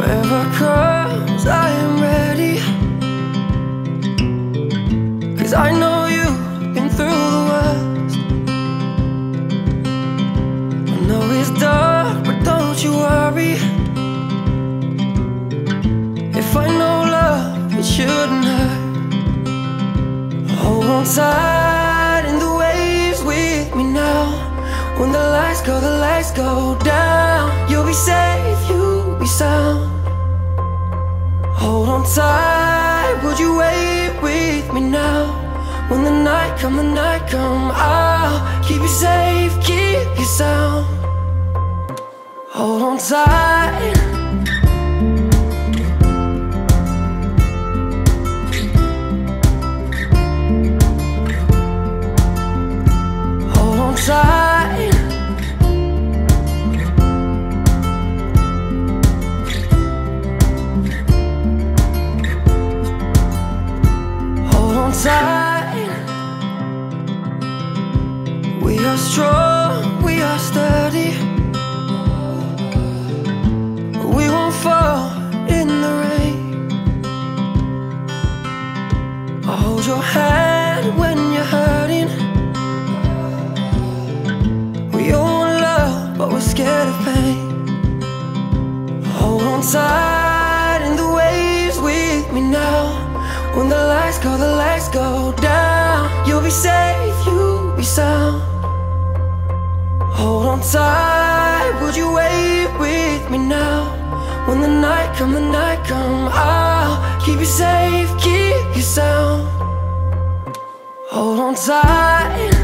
Whatever comes, I am ready. 'Cause I know you've been through the worst. I know it's dark, but don't you worry. If I know love, it shouldn't hurt. Hold on tight in the waves with me now. When the lights go down, you'll be safe, you'll be sound. Hold on tight, would you wait with me now? When the night come, I'll keep you safe, keep you sound. Hold on tight. Hold on tight. Hold on tight. We are strong, we are sturdy. We won't fall in the rain. I'll hold your hand when you're hurting. We all want love, but we're scared of pain. Hold on tight in the waves with me now. When the lights go down, you'll be safe, you'll be sound. Hold on tight, would you wait with me now? When the night come, I'll keep you safe, keep you sound. Hold on tight.